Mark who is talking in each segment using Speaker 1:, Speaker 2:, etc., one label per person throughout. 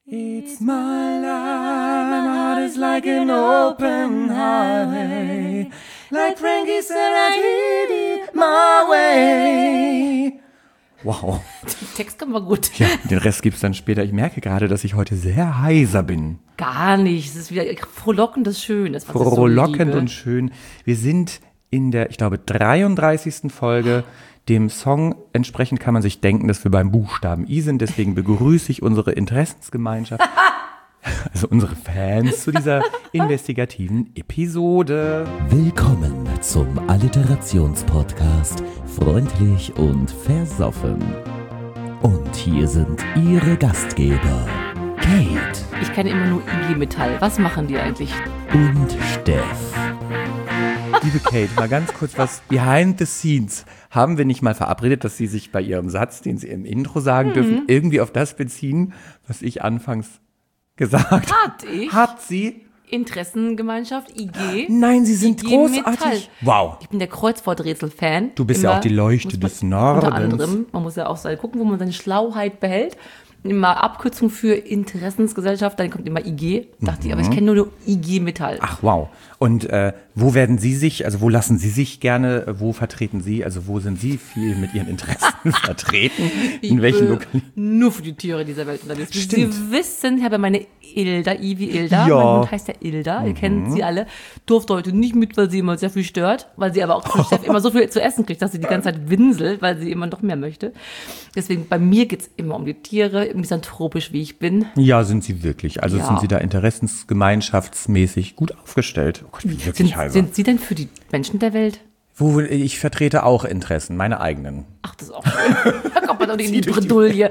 Speaker 1: It's my life, my heart is like an open highway. Like Frankie said, I did it my way. Wow.
Speaker 2: Der Text kann mal gut.
Speaker 1: Ja, den Rest gibt's dann später. Ich merke gerade, dass ich heute sehr heiser bin.
Speaker 2: Gar nicht. Es ist wieder frohlockend Schönes.
Speaker 1: Frohlockend so und schön. Wir sind in der, ich glaube, 33. Folge. Dem Song entsprechend kann man sich denken, dass wir beim Buchstaben I sind. Deswegen begrüße ich unsere Interessensgemeinschaft, also unsere Fans, zu dieser investigativen Episode.
Speaker 3: Willkommen zum Alliterationspodcast Freundlich und Versoffen. Und hier sind Ihre Gastgeber, Kate.
Speaker 2: Ich kenne immer nur IG Metall. Was machen die eigentlich?
Speaker 3: Und Steff.
Speaker 1: Liebe Kate, mal ganz kurz was behind the scenes. Haben wir nicht mal verabredet, dass Sie sich bei Ihrem Satz, den Sie im Intro sagen dürfen, irgendwie auf das beziehen, was ich anfangs gesagt habe? Hat sie?
Speaker 2: Interessengemeinschaft, IG.
Speaker 1: Nein, Sie sind
Speaker 2: IG
Speaker 1: großartig.
Speaker 2: Metall.
Speaker 1: Wow.
Speaker 2: Ich bin der Kreuzworträtsel-Fan.
Speaker 1: Du bist ja auch die Leuchte des Nordens.
Speaker 2: Unter anderem. Man muss ja auch gucken, wo man seine Schlauheit behält. Immer Abkürzung für Interessensgesellschaft, dann kommt immer IG. Dachte ich, aber ich kenne nur IG Metall.
Speaker 1: Ach, wow. Und wo werden Sie sich, also wo lassen Sie sich gerne, wo vertreten Sie, also wo sind Sie viel mit Ihren Interessen vertreten? In welchen Lokalitäten?
Speaker 2: Nur für die Tiere dieser Welt unterwegs. Wie
Speaker 1: Stimmt.
Speaker 2: Sie wissen, ich habe meine Ilda, Ivi Ilda.
Speaker 1: Ja.
Speaker 2: Mein Hund heißt ja Ilda, ihr kennt sie alle. Durfte heute nicht mit, weil sie immer sehr viel stört, weil sie aber auch von Chef immer so viel zu essen kriegt, dass sie die ganze Zeit winselt, weil sie immer noch mehr möchte. Deswegen, bei mir geht's immer um die Tiere, misanthropisch wie ich bin.
Speaker 1: Ja, sind Sie wirklich. Also
Speaker 2: Ja.
Speaker 1: sind Sie da interessensgemeinschaftsmäßig gut aufgestellt? Oh Gott, ich bin wirklich heiser.
Speaker 2: Sind Sie denn für die Menschen der Welt?
Speaker 1: Ich vertrete auch Interessen, meine eigenen.
Speaker 2: Ach, das ist auch schön. Da kommt man doch nicht in die Bredouille.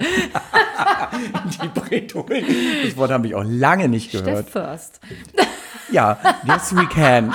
Speaker 1: Die Bredouille. Das Wort habe ich auch lange nicht gehört.
Speaker 2: Steff first.
Speaker 1: Ja, yes we can.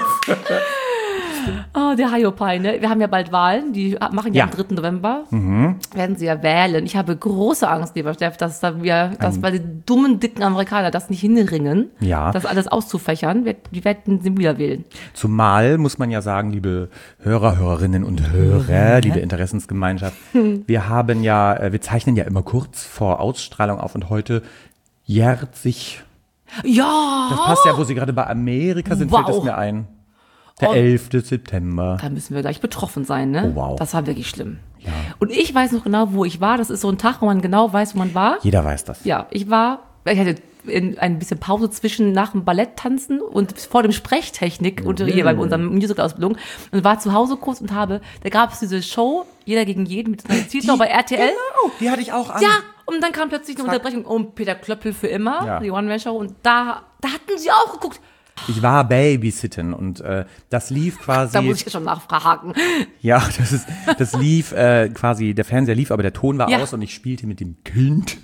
Speaker 2: Oh, der Hiopai, ne? Wir haben ja bald Wahlen, die machen ja
Speaker 1: Ja.
Speaker 2: am 3. November. Werden sie ja wählen. Ich habe große Angst, lieber Steff, dass bei den dummen, dicken Amerikaner das nicht hinringen,
Speaker 1: Ja.
Speaker 2: das alles auszufächern. Die werden sie wieder wählen.
Speaker 1: Zumal muss man ja sagen, liebe Hörer, Hörerinnen und Hörer, liebe Interessensgemeinschaft, wir zeichnen ja immer kurz vor Ausstrahlung auf und heute jährt sich,
Speaker 2: Ja!
Speaker 1: das passt ja, wo Sie gerade bei Amerika sind, fällt es
Speaker 2: Wow.
Speaker 1: mir ein. Der 11. September.
Speaker 2: Da müssen wir gleich betroffen sein, ne?
Speaker 1: Oh, wow.
Speaker 2: Das war wirklich schlimm.
Speaker 1: Ja.
Speaker 2: Und ich weiß noch genau, wo ich war. Das ist so ein Tag, wo man genau weiß, wo man war.
Speaker 1: Jeder weiß das.
Speaker 2: Ja, ich hatte ein bisschen Pause nach dem Balletttanzen und vor dem Sprechtechnik hier bei unserer Musical-Ausbildung und war zu Hause kurz und da gab es diese Show, jeder gegen jeden mit einer Zielschau bei RTL.
Speaker 1: Genau, die hatte ich auch an.
Speaker 2: Ja, und dann kam plötzlich eine Unterbrechung um Peter Klöppel für immer,
Speaker 1: Ja.
Speaker 2: die One-Man-Show und da hatten sie auch geguckt.
Speaker 1: Ich war Babysitten und das lief quasi.
Speaker 2: Da muss ich schon nachfragen.
Speaker 1: Ja, das lief quasi, der Fernseher lief, aber der Ton war
Speaker 2: Ja.
Speaker 1: aus und ich spielte mit dem Kind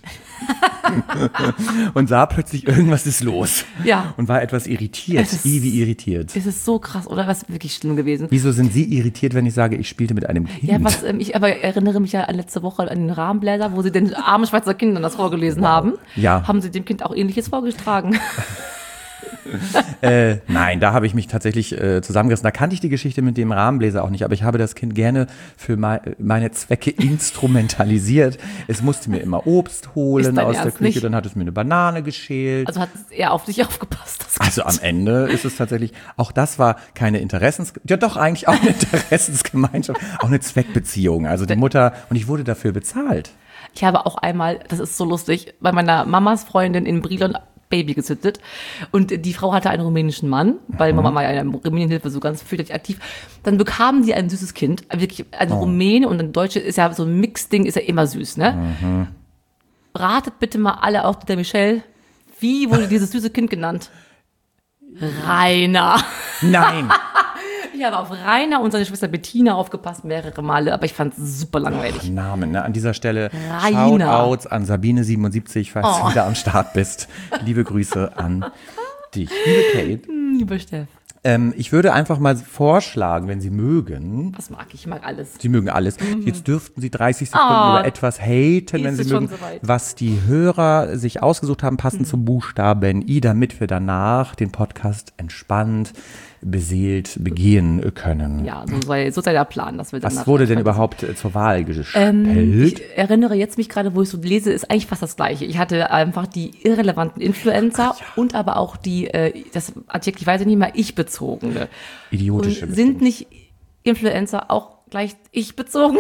Speaker 1: und sah plötzlich, irgendwas ist los.
Speaker 2: Ja.
Speaker 1: Und war etwas irritiert, wie irritiert.
Speaker 2: Es ist so krass, oder? Was ist wirklich schlimm gewesen.
Speaker 1: Wieso sind Sie irritiert, wenn ich sage, ich spielte mit einem Kind?
Speaker 2: Ja, ich aber erinnere mich ja an letzte Woche an den Rahmenbläser, wo sie den armen Schweizer Kindern das vorgelesen haben.
Speaker 1: Ja.
Speaker 2: Haben sie dem Kind auch Ähnliches vorgetragen?
Speaker 1: Nein, da habe ich mich tatsächlich zusammengerissen. Da kannte ich die Geschichte mit dem Rahmenbläser auch nicht, aber ich habe das Kind gerne für meine Zwecke instrumentalisiert. Es musste mir immer Obst holen
Speaker 2: Ist dein
Speaker 1: aus der
Speaker 2: Ernst
Speaker 1: Küche,
Speaker 2: nicht?
Speaker 1: dann hat es mir eine Banane geschält.
Speaker 2: Also hat er auf dich aufgepasst. Das
Speaker 1: Also am Ende ist es tatsächlich, auch das war keine doch eigentlich auch eine Interessensgemeinschaft, auch eine Zweckbeziehung. Also die Mutter, und ich wurde dafür bezahlt.
Speaker 2: Ich habe auch einmal, das ist so lustig, bei meiner Mamas Freundin in Brilon Baby gezüchtet und die Frau hatte einen rumänischen Mann, weil Mama war ja in der Rumänienhilfe so ganz fürchterlich aktiv. Dann bekamen die ein süßes Kind, wirklich ein Rumäne und ein Deutsche ist ja so ein Mix-Ding, ist ja immer süß, ne? Ratet bitte mal alle auf der Michelle, wie wurde dieses süße Kind genannt? Rainer.
Speaker 1: Nein.
Speaker 2: Ich habe auf Rainer und seine Schwester Bettina aufgepasst, mehrere Male, aber ich fand es super langweilig.
Speaker 1: Namen, ne? An dieser Stelle
Speaker 2: Rainer.
Speaker 1: Shoutouts an Sabine77, falls du wieder am Start bist. Liebe Grüße an dich. Liebe Kate,
Speaker 2: Lieber Steff,
Speaker 1: ich würde einfach mal vorschlagen, wenn Sie mögen,
Speaker 2: was mag ich? Ich mag alles.
Speaker 1: Sie mögen alles. Jetzt dürften Sie 30 Sekunden über etwas haten, wenn
Speaker 2: Ist
Speaker 1: Sie
Speaker 2: es schon
Speaker 1: mögen,
Speaker 2: soweit?
Speaker 1: was die Hörer sich ausgesucht haben, passend zum Buchstaben I, damit wir danach den Podcast entspannt beseelt begehen können.
Speaker 2: Ja, so sei der Plan. Dass wir dann
Speaker 1: Was wurde denn überhaupt zur Wahl gestellt?
Speaker 2: Ich erinnere jetzt mich gerade, wo ich so lese, ist eigentlich fast das Gleiche. Ich hatte einfach die irrelevanten Influencer und aber auch das Adjektiv, weiß ich nicht mehr, ich-bezogene.
Speaker 1: Idiotische.
Speaker 2: Und sind nicht Influencer auch gleich ich-bezogen?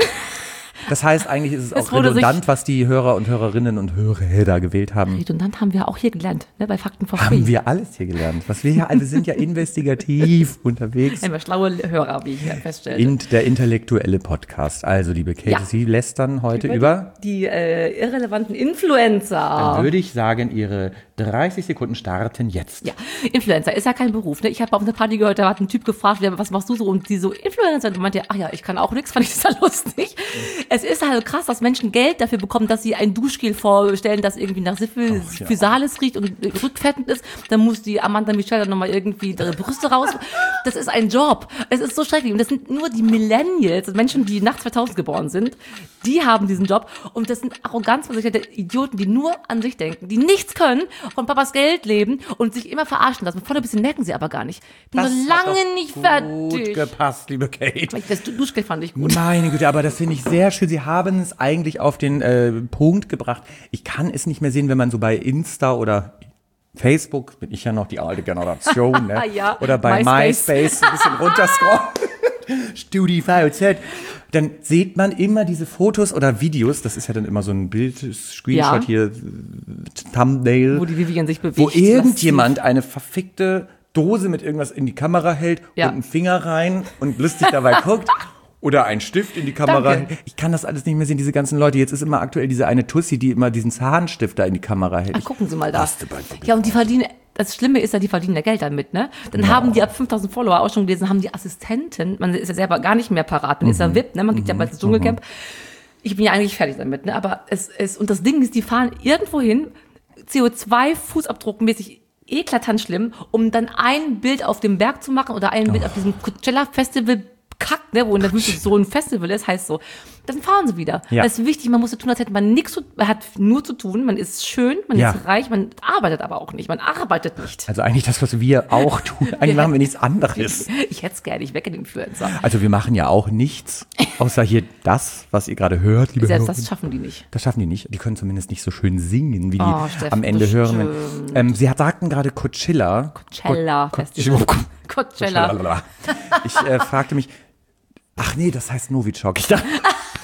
Speaker 1: Das heißt, eigentlich ist es auch
Speaker 2: wurde
Speaker 1: redundant, was die Hörer und Hörerinnen und Hörer da gewählt haben.
Speaker 2: Redundant haben wir auch hier gelernt, ne, bei Fakten for Free.
Speaker 1: Haben wir alles hier gelernt. Wir sind ja investigativ unterwegs.
Speaker 2: Einmal schlaue Hörer, wie ich feststelle.
Speaker 1: Der intellektuelle Podcast. Also, liebe Kate,
Speaker 2: Ja.
Speaker 1: Sie lästern heute über?
Speaker 2: Die irrelevanten Influencer.
Speaker 1: Dann würde ich sagen, Ihre 30 Sekunden starten jetzt.
Speaker 2: Ja, Influencer ist ja kein Beruf. Ne? Ich habe auf einer Party gehört, da hat ein Typ gefragt, was machst du so? Und die so, Influencer. Und meinte, ach ja, ich kann auch nichts, fand ich total lustig. Es ist halt krass, dass Menschen Geld dafür bekommen, dass sie ein Duschgel vorstellen, das irgendwie nach Physalis riecht und rückfettend ist. Dann muss die Amanda Michelle dann nochmal irgendwie ihre Brüste raus. Das ist ein Job. Es ist so schrecklich. Und das sind nur die Millennials, Menschen, die nach 2000 geboren sind, die haben diesen Job. Und das sind arroganzversicherte Idioten, die nur an sich denken, die nichts können, von Papas Geld leben und sich immer verarschen lassen. Vorne ein bisschen merken sie aber gar nicht. Bin
Speaker 1: Das
Speaker 2: noch
Speaker 1: hat
Speaker 2: lange
Speaker 1: doch
Speaker 2: nicht
Speaker 1: gut
Speaker 2: fertig.
Speaker 1: gepasst, liebe Kate.
Speaker 2: Das Duschgel fand ich gut.
Speaker 1: Meine Güte, aber das finde ich sehr schön. Sie haben es eigentlich auf den Punkt gebracht. Ich kann es nicht mehr sehen, wenn man so bei Insta oder Facebook, bin ich ja noch die alte Generation, ne?
Speaker 2: Ja,
Speaker 1: oder bei MySpace ein bisschen runterscrollen. StudiVZ. Dann sieht man immer diese Fotos oder Videos, das ist ja dann immer so ein Bild, Screenshot hier, Thumbnail,
Speaker 2: Wo die Vivian sich bewegt.
Speaker 1: wo irgendjemand eine verfickte Dose mit irgendwas in die Kamera hält
Speaker 2: Ja.
Speaker 1: und einen Finger rein und lustig dabei guckt. Oder einen Stift in die Kamera.
Speaker 2: Danke.
Speaker 1: Ich kann das alles nicht mehr sehen, diese ganzen Leute. Jetzt ist immer aktuell diese eine Tussi, die immer diesen Zahnstift da in die Kamera hält.
Speaker 2: Ach, gucken Sie mal da.
Speaker 1: Hast du bei-
Speaker 2: Ja, und die verdienen, das Schlimme ist ja, die verdienen ja Geld damit, ne? Dann haben die ab 5000 Follower auch schon gelesen, haben die Assistenten, man ist ja selber gar nicht mehr parat, man ist ja VIP, ne? Man geht ja bald ins Dschungelcamp. Ich bin ja eigentlich fertig damit, ne? Aber und das Ding ist, die fahren irgendwo hin, CO2-Fußabdruckmäßig eklatant schlimm, um dann ein Bild auf dem Berg zu machen oder ein Bild auf diesem Coachella-Festival kackt, ne, wo in der Wüste so ein Festival ist, heißt so. Dann fahren sie wieder.
Speaker 1: Ja.
Speaker 2: Das ist wichtig, man muss so tun, als hätte man nichts zu, man hat nur zu tun, man ist schön, man
Speaker 1: Ja.
Speaker 2: ist reich, man arbeitet aber auch nicht, man arbeitet nicht.
Speaker 1: Also eigentlich das, was wir auch tun. Eigentlich machen wir nichts anderes.
Speaker 2: Ich hätte es gerne, ich wecke den Influencer.
Speaker 1: Also wir machen ja auch nichts, außer hier das, was ihr gerade hört, liebe
Speaker 2: Selbst
Speaker 1: Hörer.
Speaker 2: das schaffen die nicht.
Speaker 1: Das schaffen die nicht. Die können zumindest nicht so schön singen, wie die
Speaker 2: Oh, Steff,
Speaker 1: am Ende
Speaker 2: bestimmt.
Speaker 1: hören. Sie sagten gerade Coachella.
Speaker 2: Coachella-Festival. Coachella.
Speaker 1: Ich fragte mich, ach nee, das heißt Novichok. Ich dachte,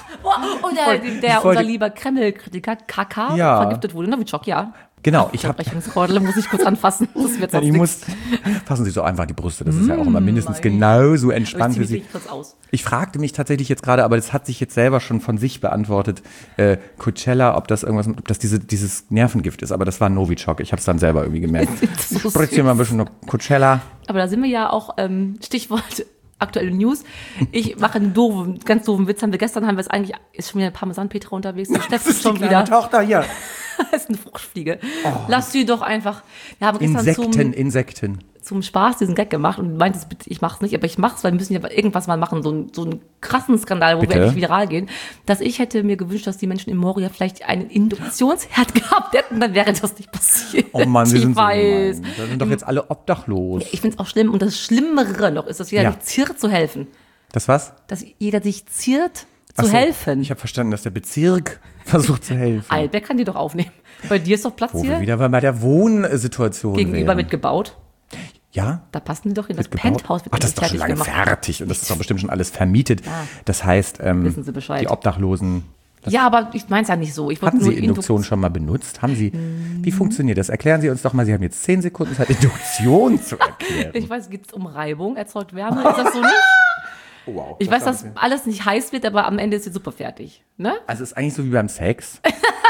Speaker 2: Oder
Speaker 1: wollte-
Speaker 2: unser lieber Kreml-Kritiker KK
Speaker 1: Ja.
Speaker 2: vergiftet wurde. Novichok, ja.
Speaker 1: genau, ich habe
Speaker 2: Unterbrechungskordel muss ich kurz anfassen. Das wird sonst
Speaker 1: ich
Speaker 2: nichts.
Speaker 1: muss, fassen Sie so einfach die Brüste, das ist ja auch immer mindestens genauso entspannt
Speaker 2: Ich
Speaker 1: wie
Speaker 2: zieh
Speaker 1: Sie.
Speaker 2: mich kurz aus.
Speaker 1: Ich fragte mich tatsächlich jetzt gerade, aber das hat sich jetzt selber schon von sich beantwortet, Coachella, ob das irgendwas, ob das dieses Nervengift ist, aber das war Novichok. Ich habe es dann selber irgendwie gemerkt.
Speaker 2: So
Speaker 1: Ich spritze hier mal ein bisschen noch Coachella.
Speaker 2: Aber da sind wir ja auch, Stichwort aktuelle News. Ich mache einen ganz doofen Witz. Haben wir es eigentlich, ist schon wieder Parmesan-Petra unterwegs. Der Steff ist schon wieder.
Speaker 1: Tochter hier.
Speaker 2: Das ist eine Fruchtfliege. Lass sie doch einfach. Wir haben gestern
Speaker 1: Insekten.
Speaker 2: zum Spaß diesen Gag gemacht und meinte, bitte, ich mach's nicht, aber ich mach's, weil wir müssen ja irgendwas mal machen, so einen krassen Skandal, wo
Speaker 1: Bitte?
Speaker 2: wir endlich viral gehen, dass ich hätte mir gewünscht, dass die Menschen in Moria vielleicht einen Induktionsherd gehabt hätten, dann wäre das nicht passiert.
Speaker 1: Oh Mann, wir
Speaker 2: ich
Speaker 1: sind so
Speaker 2: weiß.
Speaker 1: gemein. Da sind doch jetzt alle obdachlos.
Speaker 2: Ich find's auch schlimm und das Schlimmere noch ist, dass jeder
Speaker 1: Ja.
Speaker 2: sich ziert zu helfen.
Speaker 1: Das was?
Speaker 2: Dass jeder sich ziert
Speaker 1: Ach
Speaker 2: zu
Speaker 1: so,
Speaker 2: helfen.
Speaker 1: Ich habe verstanden, dass der Bezirk versucht zu helfen.
Speaker 2: Albeck kann die doch aufnehmen. Bei dir ist doch Platz
Speaker 1: Wo wir
Speaker 2: hier
Speaker 1: wieder bei der Wohnsituation
Speaker 2: gegenüber
Speaker 1: wären.
Speaker 2: mitgebaut.
Speaker 1: Ja?
Speaker 2: Da passen die doch in das
Speaker 1: Gebaut?
Speaker 2: Penthouse. Wird
Speaker 1: Ach, das ist doch schon lange
Speaker 2: gemacht.
Speaker 1: fertig und das ist doch bestimmt schon alles vermietet. Das heißt,
Speaker 2: Wissen Sie Bescheid.
Speaker 1: die Obdachlosen.
Speaker 2: Ja, aber ich mein's ja nicht so. Ich wollte
Speaker 1: Hatten Sie
Speaker 2: nur
Speaker 1: Induktion schon mal benutzt? Haben Sie? Wie funktioniert das? Erklären Sie uns doch mal. Sie haben jetzt 10 Sekunden Zeit, Induktion zu erklären.
Speaker 2: Ich weiß, geht es um Reibung, erzeugt Wärme, ist das so nicht?
Speaker 1: Oh, wow.
Speaker 2: Ich weiß, dass alles nicht heiß wird, aber am Ende ist die Suppe fertig. Ne?
Speaker 1: Also es ist eigentlich so wie beim Sex.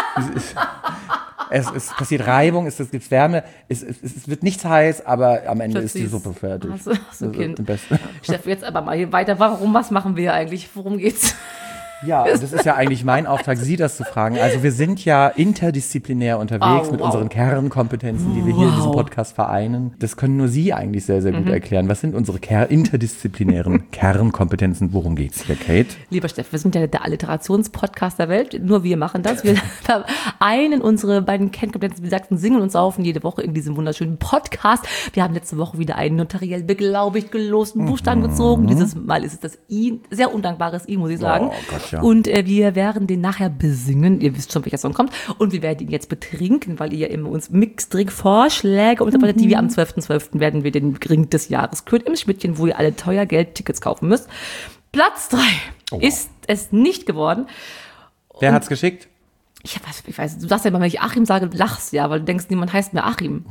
Speaker 1: Es passiert Reibung, es gibt Wärme, es wird nichts heiß, aber am Ende ist die
Speaker 2: Plötzlich
Speaker 1: Suppe fertig.
Speaker 2: hast du ein Kind.
Speaker 1: Am besten.
Speaker 2: Steff, jetzt aber mal hier weiter. Was machen wir hier eigentlich? Worum geht's?
Speaker 1: Ja, das ist ja eigentlich mein Auftrag, Sie das zu fragen. Also wir sind ja interdisziplinär unterwegs mit unseren Kernkompetenzen, die wir hier in diesem Podcast vereinen. Das können nur Sie eigentlich sehr, sehr gut erklären. Was sind unsere interdisziplinären Kernkompetenzen? Worum geht's hier, Kate?
Speaker 2: Lieber Steff, wir sind ja der Alliterationspodcast der Welt. Nur wir machen das. Wir vereinen unsere beiden Kernkompetenzen. Wir sagten, singen und saufen jede Woche in diesem wunderschönen Podcast. Wir haben letzte Woche wieder einen notariell beglaubigt gelosten Buchstaben gezogen. Dieses Mal ist es das I, sehr undankbares I, muss ich sagen.
Speaker 1: Oh Gott, ja.
Speaker 2: Und wir werden den nachher besingen. Ihr wisst schon, welcher Song kommt. Und wir werden ihn jetzt betrinken, weil ihr immer uns Mixdrink-Vorschläge unterbreitet, die wir am 12.12. werden wir den Drink des Jahres küren im Schmidtchen, wo ihr alle teuer Geld-Tickets kaufen müsst. Platz 3 ist es nicht geworden.
Speaker 1: Wer hat's geschickt?
Speaker 2: Ich weiß, du sagst ja immer, wenn ich Achim sage, lachst ja, weil du denkst, niemand heißt mehr Achim.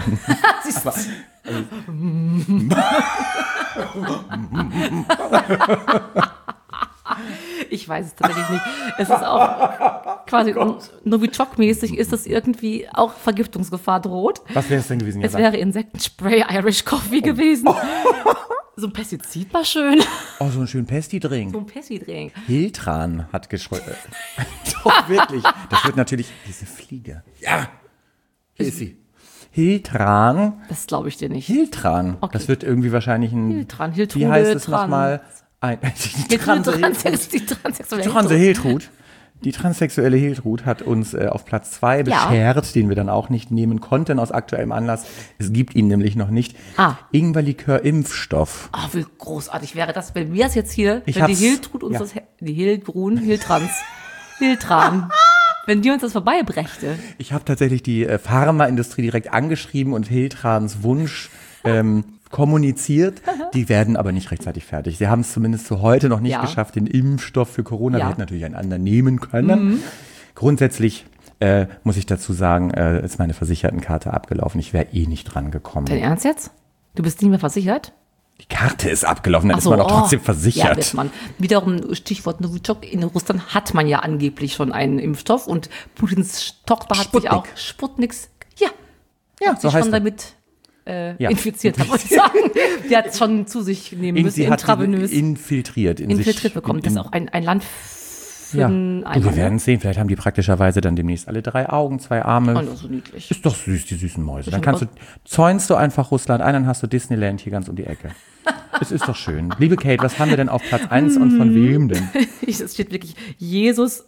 Speaker 2: Ich weiß es tatsächlich nicht. Es ist auch quasi Novichok-mäßig ist das irgendwie auch Vergiftungsgefahr droht.
Speaker 1: Was wäre es denn gewesen?
Speaker 2: Es wäre Insektenspray Irish Coffee gewesen. So ein Pestizid war schön.
Speaker 1: Oh, so einen schönen Pesti-Drink.
Speaker 2: So ein Pesti-Drink.
Speaker 1: Hiltran hat geschrieben. Doch, wirklich. Das wird natürlich diese Fliege. Ja, hier ist sie. Hiltran.
Speaker 2: Das glaube ich dir nicht.
Speaker 1: Hiltran.
Speaker 2: Okay.
Speaker 1: Das wird irgendwie wahrscheinlich ein...
Speaker 2: Hiltran.
Speaker 1: Wie heißt es nochmal? Die transsexuelle Hiltrud hat uns auf Platz 2 beschert, den wir dann auch nicht nehmen konnten aus aktuellem Anlass. Es gibt ihn nämlich noch nicht. Ingwerlikör-Impfstoff.
Speaker 2: Oh, wie großartig wäre das, wenn wir es jetzt hier, wenn die Hiltrud uns Hiltran, wenn die uns das vorbeibrächte.
Speaker 1: Ich habe tatsächlich die Pharmaindustrie direkt angeschrieben und Hiltrans Wunsch kommuniziert. Die werden aber nicht rechtzeitig fertig. Sie haben es zumindest zu heute noch nicht geschafft, den Impfstoff für Corona. Wir hätten natürlich einen anderen nehmen können. Grundsätzlich muss ich dazu sagen, ist meine Versichertenkarte abgelaufen. Ich wäre nicht dran gekommen.
Speaker 2: Dein Ernst jetzt? Du bist nicht mehr versichert?
Speaker 1: Die Karte ist abgelaufen, dann ist man doch trotzdem versichert.
Speaker 2: Ja, ist man. Wiederum Stichwort Novichok. In Russland hat man ja angeblich schon einen Impfstoff und Putins Tochter hat sich auch Sputniks, hat sich schon damit infiziert, muss ich sagen. Die hat es schon zu sich nehmen müssen, intravenös.
Speaker 1: Infiltriert
Speaker 2: bekommen. Das ist auch ein Land für einen Eimer.
Speaker 1: Wir werden sehen, vielleicht haben die praktischerweise dann demnächst alle 3 Augen, 2 Arme.
Speaker 2: Oh, so niedlich.
Speaker 1: Ist doch süß, die süßen Mäuse. Dann zäunst du einfach Russland ein, dann hast du Disneyland hier ganz um die Ecke. Es ist doch schön. Liebe Kate, was haben wir denn auf Platz 1 und von wem denn?
Speaker 2: Es steht wirklich Jesus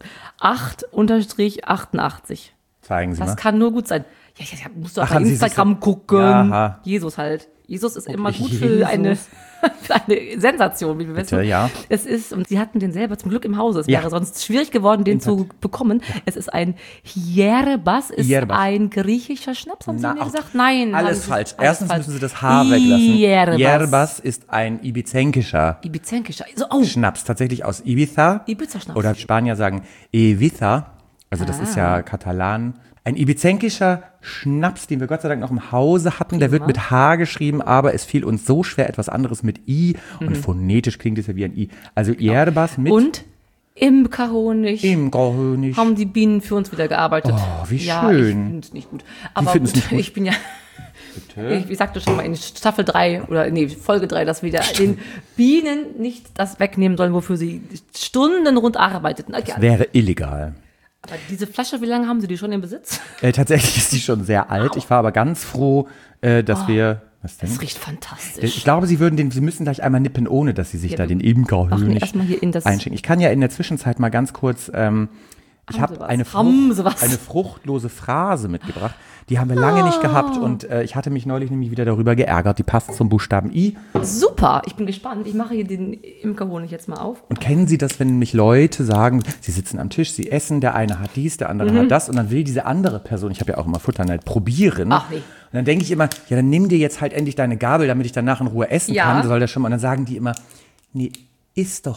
Speaker 2: 8-88.
Speaker 1: Zeigen Sie mal.
Speaker 2: Das kann nur gut sein. Ja, musst du auf Instagram gucken. Ja, Jesus halt. Jesus ist immer gut für eine Sensation, wie wir wissen.
Speaker 1: Ja.
Speaker 2: Es ist, und sie hatten den selber zum Glück im Hause. Es wäre sonst schwierig geworden, den zu bekommen. Es ist ein Hierbas, ein griechischer Schnaps, haben Sie mir gesagt? Nein.
Speaker 1: Alles falsch. Erstens müssen Sie das H weglassen. Hierbas ist ein ibizenkischer Schnaps, tatsächlich aus Ibiza.
Speaker 2: Ibiza-Schnaps.
Speaker 1: Oder Spanier sagen Ibiza. Also das ist ja Katalan. Ein ibizenkischer Schnaps, den wir Gott sei Dank noch im Hause hatten, der wird mit H geschrieben, aber es fiel uns so schwer, etwas anderes mit I und phonetisch klingt es ja wie ein I. Also Hierbas mit...
Speaker 2: Und Imkerhonig.
Speaker 1: Haben
Speaker 2: die Bienen für uns wieder gearbeitet.
Speaker 1: Oh, wie schön.
Speaker 2: Ja, ich finde es nicht gut. Aber gut, ich bin ja... Ich sagte schon mal in Staffel 3 Folge 3, dass wir den Bienen nicht das wegnehmen sollen, wofür sie stundenrund arbeiteten.
Speaker 1: Das wäre illegal.
Speaker 2: Aber diese Flasche, wie lange haben Sie die schon im Besitz?
Speaker 1: Tatsächlich ist die schon sehr alt. Ich war aber ganz froh, dass wir... Was denn?
Speaker 2: Das riecht fantastisch.
Speaker 1: Ich glaube, Sie müssen gleich einmal nippen, ohne dass Sie sich da den Imkerhonig einschenken. Ich kann ja in der Zwischenzeit mal ganz kurz... Ich habe eine fruchtlose Phrase mitgebracht. Die haben wir lange nicht gehabt und ich hatte mich neulich nämlich wieder darüber geärgert. Die passt zum Buchstaben I.
Speaker 2: Super, ich bin gespannt. Ich mache hier den Imkerhonig jetzt mal auf.
Speaker 1: Und kennen Sie das, wenn nämlich Leute sagen, sie sitzen am Tisch, sie essen, der eine hat dies, der andere hat das und dann will diese andere Person, ich habe ja auch immer Futterneid, probieren.
Speaker 2: Ach nee.
Speaker 1: Und dann denke ich immer, ja, dann nimm dir jetzt halt endlich deine Gabel, damit ich danach in Ruhe essen kann. So soll das schon mal. Und dann sagen die immer, nee, isst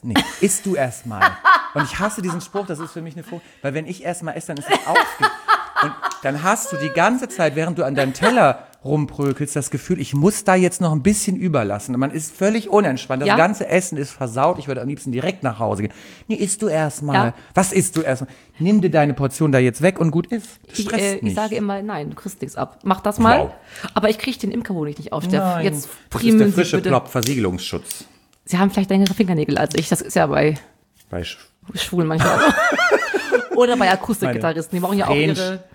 Speaker 1: du erst mal. Und ich hasse diesen Spruch, das ist für mich eine Frucht, weil wenn ich erst mal esse, dann ist es aufgegangen. Und dann hast du die ganze Zeit, während du an deinem Teller rumprökelst, das Gefühl, ich muss da jetzt noch ein bisschen überlassen. Und man ist völlig unentspannt. Das ganze Essen ist versaut. Ich würde am liebsten direkt nach Hause gehen. Nee, isst du erst mal. Ja. Was isst du erst mal? Nimm dir deine Portion da jetzt weg und gut ist.
Speaker 2: Ich sage immer, nein, du kriegst nichts ab. Mach das mal. Wow. Aber ich kriege den Imkerhonig nicht auf. Jetzt
Speaker 1: das ist der frische Plop-Versiegelungsschutz.
Speaker 2: Sie haben vielleicht längere Fingernägel als ich. Das ist ja bei schwul manchmal. Oder bei Akustikgitarristen, die brauchen ja auch
Speaker 1: Range.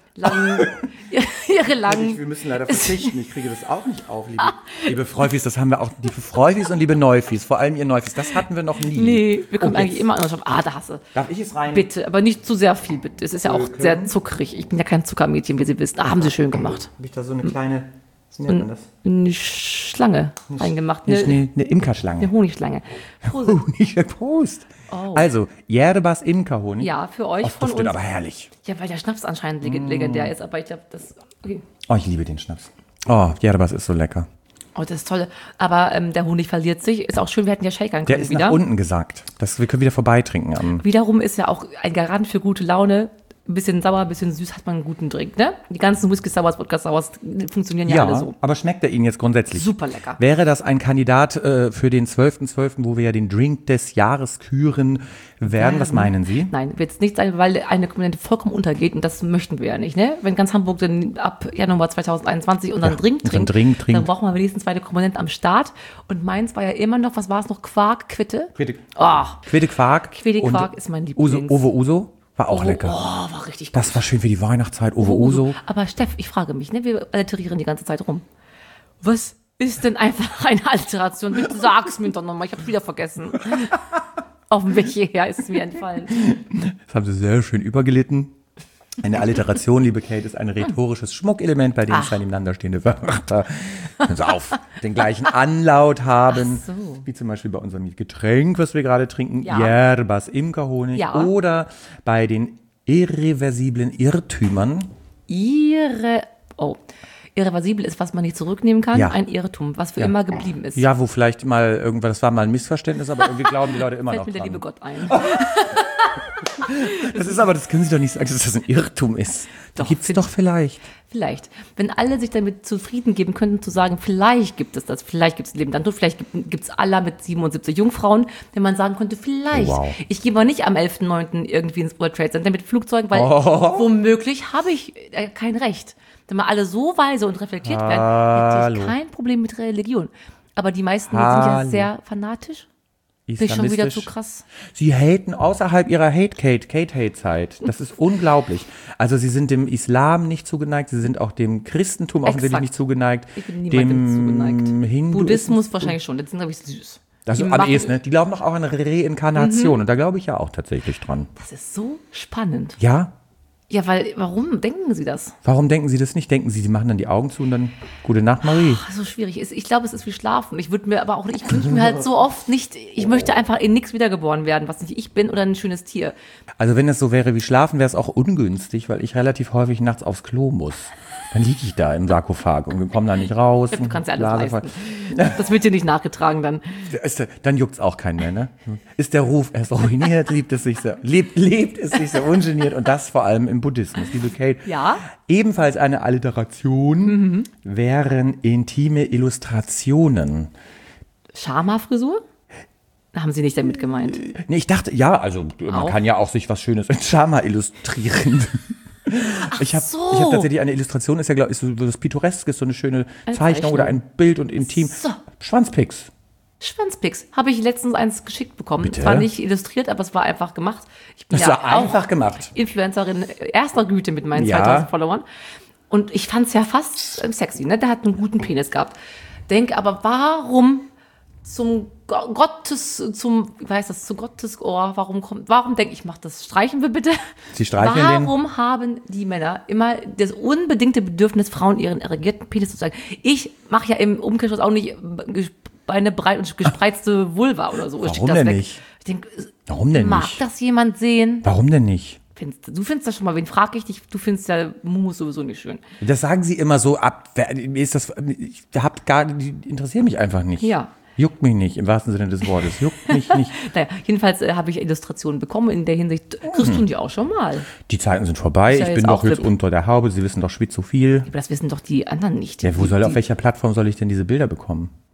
Speaker 2: ihre langen.
Speaker 1: Wir müssen leider verzichten. Ich kriege das auch nicht auf, liebe Freufis. Das haben wir auch, liebe Freufis und liebe Neufis. Vor allem ihr Neufis. Das hatten wir noch nie.
Speaker 2: Nee, wir kommen eigentlich
Speaker 1: jetzt.
Speaker 2: immer an. Da hasse.
Speaker 1: Darf ich es rein?
Speaker 2: Bitte, aber nicht zu sehr viel, bitte. Es ist ja auch sehr zuckrig. Ich bin ja kein Zuckermädchen, wie Sie wissen. Haben Sie schön gemacht.
Speaker 1: Habe ich da so eine kleine, was nennt man das?
Speaker 2: Eine Schlange reingemacht.
Speaker 1: Eine Imkerschlange.
Speaker 2: Eine Honigschlange. Prosit.
Speaker 1: Prost.
Speaker 2: Oh.
Speaker 1: Also, Yerbas Imkerhonig.
Speaker 2: Ja, für euch
Speaker 1: Oh,
Speaker 2: von
Speaker 1: duftet
Speaker 2: uns.
Speaker 1: aber herrlich.
Speaker 2: Ja, weil der Schnaps anscheinend legendär ist, aber ich glaube, das. Okay.
Speaker 1: Oh, ich liebe den Schnaps. Oh, Yerbas ist so lecker.
Speaker 2: Oh, das ist toll. Aber der Honig verliert sich. Ist auch schön, wir hatten ja Shaker
Speaker 1: Der ist nach unten gesackt. Wir können wieder vorbeitrinken.
Speaker 2: Wiederum ist ja auch ein Garant für gute Laune. Ein bisschen sauer, ein bisschen süß hat man einen guten Drink, ne? Die ganzen Whisky Sours, Wodka Sours funktionieren ja alle so.
Speaker 1: Aber schmeckt er Ihnen jetzt grundsätzlich?
Speaker 2: Super lecker.
Speaker 1: Wäre das ein Kandidat für den 12.12., wo wir ja den Drink des Jahres küren werden? Was meinen Sie?
Speaker 2: Nein, wird es nicht sein, weil eine Komponente vollkommen untergeht und das möchten wir ja nicht, ne? Wenn ganz Hamburg dann ab Januar 2021 unseren Drink trinkt, dann brauchen wir wenigstens zweite Komponente am Start. Und meins war ja immer noch, was war es noch? Quark, Quitte?
Speaker 1: Quidde Quark.
Speaker 2: Quidde Quark ist mein Lieblings.
Speaker 1: Ovo Uso war auch lecker.
Speaker 2: Oh, war richtig gut.
Speaker 1: Das war schön für die Weihnachtszeit. Ovo Uso.
Speaker 2: Aber Steff, ich frage mich, ne? Wir alterieren die ganze Zeit rum. Was ist denn einfach eine Alteration? Bitte sag's mir doch nochmal, ich hab's wieder vergessen. Auf dem Weg hierher ist es mir entfallen.
Speaker 1: Das haben Sie sehr schön übergelitten. Eine Alliteration, liebe Kate, ist ein rhetorisches Schmuckelement, bei dem zwei nebeneinander stehende Wörter den gleichen Anlaut haben.
Speaker 2: Ach so.
Speaker 1: Wie zum Beispiel bei unserem Getränk, was wir gerade trinken,
Speaker 2: Ja.
Speaker 1: Yerbas Imkerhonig.
Speaker 2: Ja.
Speaker 1: Oder bei den irreversiblen Irrtümern.
Speaker 2: Irreversibel ist, was man nicht zurücknehmen kann.
Speaker 1: Ja.
Speaker 2: Ein Irrtum, was für
Speaker 1: Ja.
Speaker 2: immer geblieben ist.
Speaker 1: Ja, wo vielleicht mal irgendwas, das war mal ein Missverständnis, aber irgendwie glauben die Leute immer
Speaker 2: Fällt
Speaker 1: noch
Speaker 2: mir der
Speaker 1: dran.
Speaker 2: liebe Gott ein.
Speaker 1: Das ist aber, das können Sie doch nicht sagen, dass das ein Irrtum ist.
Speaker 2: Doch,
Speaker 1: Gibt's doch vielleicht.
Speaker 2: Vielleicht. Wenn alle sich damit zufrieden geben könnten, zu sagen, vielleicht gibt es das, vielleicht gibt es Leben dann tot, vielleicht gibt es Allah mit 77 Jungfrauen, wenn man sagen könnte, vielleicht.
Speaker 1: Wow.
Speaker 2: Ich gehe mal nicht am 11.9. irgendwie ins World Trade Center mit Flugzeugen, weil womöglich habe ich kein Recht. Wenn mal alle so weise und reflektiert werden, hätte ich kein Problem mit Religion. Aber die meisten sind ja sehr fanatisch. Bin ich schon wieder zu krass.
Speaker 1: Sie haten außerhalb ihrer Kate-Hate-Zeit. Das ist unglaublich. Also sie sind dem Islam nicht zugeneigt, sie sind auch dem Christentum offensichtlich
Speaker 2: Exakt.
Speaker 1: nicht zugeneigt.
Speaker 2: Ich bin niemandem zugeneigt.
Speaker 1: Hinduismus.
Speaker 2: Buddhismus wahrscheinlich schon, das sind, glaube ich, süß.
Speaker 1: Das ist am ehesten, ne? Die glauben doch auch an eine Reinkarnation. Und da glaube ich ja auch tatsächlich dran.
Speaker 2: Das ist so spannend.
Speaker 1: Ja?
Speaker 2: Ja, weil, warum denken Sie das?
Speaker 1: Warum denken Sie das nicht? Denken Sie, Sie machen dann die Augen zu und dann gute Nacht, Marie.
Speaker 2: So schwierig ist. Ich glaube, es ist wie Schlafen. Ich würde mir aber auch, ich wünsche mir halt so oft nicht, ich möchte einfach in nichts wiedergeboren werden, was nicht ich bin oder ein schönes Tier.
Speaker 1: Also wenn es so wäre wie Schlafen, wäre es auch ungünstig, weil ich relativ häufig nachts aufs Klo muss. Dann liege ich da im Sarkophag und komme da nicht raus.
Speaker 2: Du kannst ja alles
Speaker 1: Blase voll.
Speaker 2: leisten. Das wird dir nicht nachgetragen dann.
Speaker 1: Dann juckt's auch keinen mehr, ne? Ist der Ruf erst ruiniert, lebt es sich so ungeniert und das vor allem im Buddhismus. Liebe Kate,
Speaker 2: Ja?
Speaker 1: ebenfalls eine Alliteration wären intime Illustrationen.
Speaker 2: Schama-Frisur? Haben Sie nicht damit gemeint?
Speaker 1: Nee, ich dachte, ja, also man
Speaker 2: Auch?
Speaker 1: kann ja auch sich was Schönes in Schama illustrieren. Ich habe tatsächlich eine Illustration, ist ja, glaube ich, so was Pittoreskes, so eine schöne Zeichnung oder ein Bild und intim.
Speaker 2: So.
Speaker 1: Schwanzpicks.
Speaker 2: Schwanzpicks. Habe ich letztens eins geschickt bekommen.
Speaker 1: Bitte?
Speaker 2: Zwar nicht illustriert, aber es war einfach gemacht. Ich bin
Speaker 1: Das
Speaker 2: ja
Speaker 1: war einfach
Speaker 2: auch
Speaker 1: gemacht.
Speaker 2: Influencerin erster Güte mit meinen
Speaker 1: Ja.
Speaker 2: 2000 Followern. Und ich fand es ja fast sexy, ne? Der hat einen guten Penis gehabt. Denk aber, warum zum Gottes Ohr, warum denke ich, mach das, streichen wir bitte.
Speaker 1: Sie streicheln
Speaker 2: Warum haben die Männer immer das unbedingte Bedürfnis, Frauen ihren erregierten Penis zu zeigen? Ich mache ja im Umkehrschluss auch nicht Beine breit und gespreizte Vulva oder so. Ich schick
Speaker 1: Warum
Speaker 2: das
Speaker 1: denn
Speaker 2: weg.
Speaker 1: nicht?
Speaker 2: Ich denk,
Speaker 1: Warum denn
Speaker 2: mag
Speaker 1: nicht?
Speaker 2: das jemand sehen?
Speaker 1: Warum denn nicht?
Speaker 2: Du findest das schon mal, wen frage ich dich? Du findest ja Mumus sowieso nicht schön.
Speaker 1: Das sagen Sie immer so ab. Mir ist das, die interessieren mich einfach nicht.
Speaker 2: Ja.
Speaker 1: Juckt mich nicht, im wahrsten Sinne des Wortes. Juckt mich nicht.
Speaker 2: Naja, jedenfalls habe ich Illustrationen bekommen in der Hinsicht. Das tun die auch schon mal.
Speaker 1: Die Zeiten sind vorbei.
Speaker 2: Ist ja
Speaker 1: Ich
Speaker 2: jetzt
Speaker 1: bin doch
Speaker 2: auch
Speaker 1: jetzt
Speaker 2: RIP.
Speaker 1: unter der Haube. Sie wissen doch schwitzophil.
Speaker 2: Aber das wissen doch die anderen nicht.
Speaker 1: Ja, auf welcher Plattform soll ich denn diese Bilder bekommen?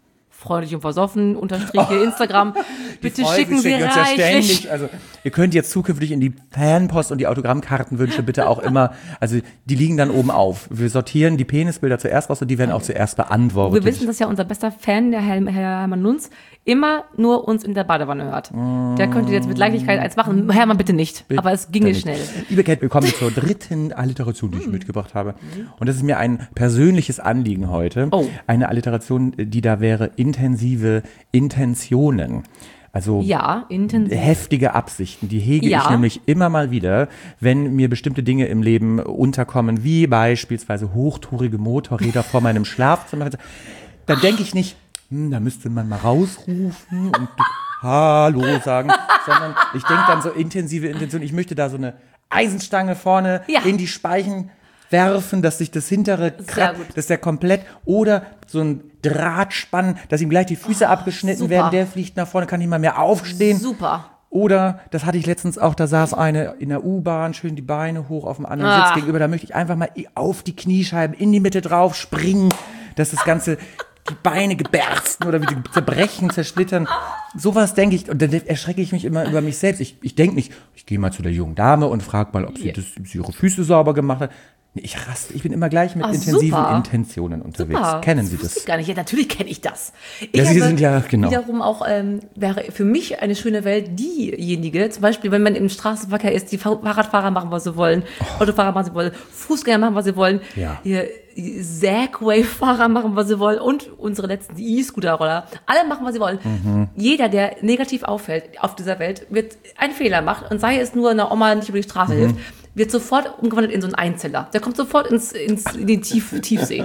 Speaker 2: freundlich und versoffen, Unterstriche, Instagram. Bitte schicken Sie
Speaker 1: uns ja
Speaker 2: reichlich.
Speaker 1: ständig. Also ihr könnt jetzt zukünftig in die Fanpost und die Autogrammkartenwünsche bitte auch immer, also die liegen dann oben auf. Wir sortieren die Penisbilder zuerst raus und die werden auch zuerst beantwortet.
Speaker 2: Wir wissen, dass ja unser bester Fan, der Herr Hermann Nunz, immer nur uns in der Badewanne hört. Der könnte jetzt mit Leichtigkeit eins machen. Hermann, bitte nicht. Aber es ginge schnell.
Speaker 1: Liebe Kate, wir kommen zur dritten Alliteration, die ich mitgebracht habe. Und das ist mir ein persönliches Anliegen heute.
Speaker 2: Oh.
Speaker 1: Eine Alliteration, die da wäre intensive Intentionen. Also
Speaker 2: Ja, intensiv.
Speaker 1: heftige Absichten, die hege
Speaker 2: Ja.
Speaker 1: ich nämlich immer mal wieder, wenn mir bestimmte Dinge im Leben unterkommen, wie beispielsweise hochtourige Motorräder vor meinem Schlafzimmer. Dann denke ich nicht, da müsste man mal rausrufen und Hallo sagen, sondern ich denke dann so intensive Intention, ich möchte da so eine Eisenstange vorne
Speaker 2: Ja.
Speaker 1: in die Speichen werfen, dass sich das hintere kratzt,
Speaker 2: gut.
Speaker 1: dass der komplett, oder so ein Drahtspann, dass ihm gleich die Füße abgeschnitten
Speaker 2: super.
Speaker 1: werden, der fliegt nach vorne, kann nicht mal mehr aufstehen.
Speaker 2: Super.
Speaker 1: Oder, das hatte ich letztens auch, da saß eine in der U-Bahn, schön die Beine hoch auf dem anderen Sitz gegenüber, da möchte ich einfach mal auf die Kniescheiben in die Mitte drauf springen, dass das Ganze die Beine gebersten oder wie die zerbrechen, zersplittern. Sowas denke ich, und dann erschrecke ich mich immer über mich selbst. Ich denke nicht, ich gehe mal zu der jungen Dame und frage mal, ob sie ihre Füße sauber gemacht hat. Nee, ich raste, ich bin immer gleich mit intensiven
Speaker 2: super.
Speaker 1: Intentionen unterwegs.
Speaker 2: Super.
Speaker 1: Kennen Sie
Speaker 2: wusste
Speaker 1: das?
Speaker 2: ich gar nicht. Ja, natürlich kenne ich das.
Speaker 1: Ja, Sie
Speaker 2: habe
Speaker 1: sind ja, genau.
Speaker 2: Wiederum auch, wäre für mich eine schöne Welt diejenige, zum Beispiel, wenn man im Straßenverkehr ist, die Fahrradfahrer machen, was sie wollen, Autofahrer machen, was sie wollen, Fußgänger machen, was sie wollen,
Speaker 1: Ja.
Speaker 2: die Segway-Fahrer machen, was sie wollen und unsere letzten die E-Scooter-Roller. Alle machen, was sie wollen. Jeder, der negativ auffällt auf dieser Welt, wird einen Fehler machen und sei es nur einer Oma nicht über die Straße hilft, wird sofort umgewandelt in so einen Einzeller. Der kommt sofort in den Tiefsee.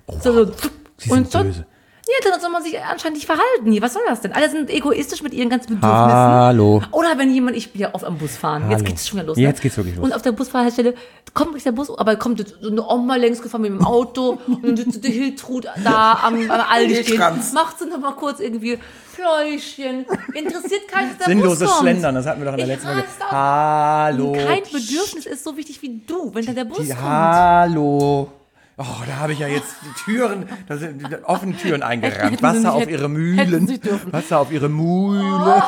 Speaker 1: Sie sind böse.
Speaker 2: Ja, dann soll man sich anscheinend nicht verhalten. Was soll das denn? Alle sind egoistisch mit ihren ganzen Bedürfnissen.
Speaker 1: Hallo.
Speaker 2: Oder wenn jemand, ich bin ja oft am Bus fahren.
Speaker 1: Hallo.
Speaker 2: Jetzt geht's schon wieder los.
Speaker 1: Jetzt geht's wirklich los.
Speaker 2: Und auf der Busfahrstelle kommt nicht der Bus, aber kommt jetzt so eine Oma längs gefahren mit dem Auto und dann sitzt die Hiltrud da am Aldi stehen.
Speaker 1: Hiltranz.
Speaker 2: Macht sie noch mal kurz irgendwie Pläuschen. Interessiert keinen, dass der
Speaker 1: Sinnloses
Speaker 2: Bus kommt.
Speaker 1: Schlendern, das hatten wir doch in der letzten Folge.
Speaker 2: raste auf.
Speaker 1: Hallo.
Speaker 2: Kein Bedürfnis ist so wichtig wie du, wenn dann der Bus kommt.
Speaker 1: Hallo. Oh, da habe ich ja jetzt die Türen, da sind die offenen Türen eingerannt.
Speaker 2: Hätten sie
Speaker 1: Wasser
Speaker 2: nicht-
Speaker 1: auf ihre
Speaker 2: hätten
Speaker 1: Mühlen.
Speaker 2: sie dürfen.
Speaker 1: Wasser auf ihre Mühle.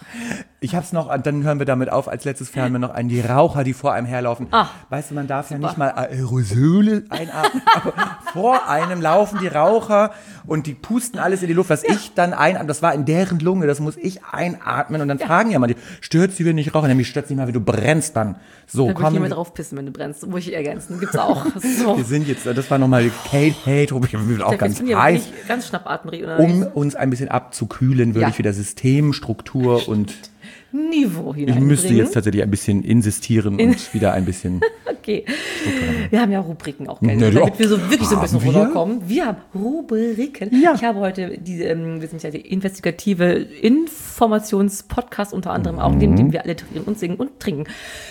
Speaker 1: Ich hab's noch, dann hören wir damit auf, als letztes fern wir noch an die Raucher, die vor einem herlaufen. Weißt du, man darf ja nicht mal Aerosole einatmen, aber vor einem laufen die Raucher und die pusten alles in die Luft, was ich dann einatme. Das war in deren Lunge, das muss ich einatmen und dann fragen ja mal die, stört sie, wenn ich rauche? Nämlich stört nicht mal, wenn du brennst dann. So,
Speaker 2: Da würde ich
Speaker 1: kommen
Speaker 2: nicht mehr
Speaker 1: wir.
Speaker 2: drauf pissen, wenn du brennst. Muss ich ergänzen. Gibt's auch. So.
Speaker 1: Wir sind jetzt, das war nochmal Kate Hate, ich bin auch ganz
Speaker 2: Jetzt bin
Speaker 1: heiß.
Speaker 2: ich ganz schnappatmig
Speaker 1: Um uns ein bisschen abzukühlen, würde
Speaker 2: Ja.
Speaker 1: ich wieder Systemstruktur und
Speaker 2: Niveau
Speaker 1: ich
Speaker 2: hineinbringen.
Speaker 1: müsste jetzt tatsächlich ein bisschen insistieren und wieder ein bisschen.
Speaker 2: Okay. Wir haben ja Rubriken auch, gell?
Speaker 1: Ja, du
Speaker 2: Damit
Speaker 1: auch.
Speaker 2: wir so wirklich so ein bisschen
Speaker 1: Haben wir?
Speaker 2: runterkommen. Wir haben Rubriken.
Speaker 1: Ja.
Speaker 2: Ich habe heute wir sind ja die investigative Informationspodcast unter anderem auch, in dem wir alle trinken und singen und trinken.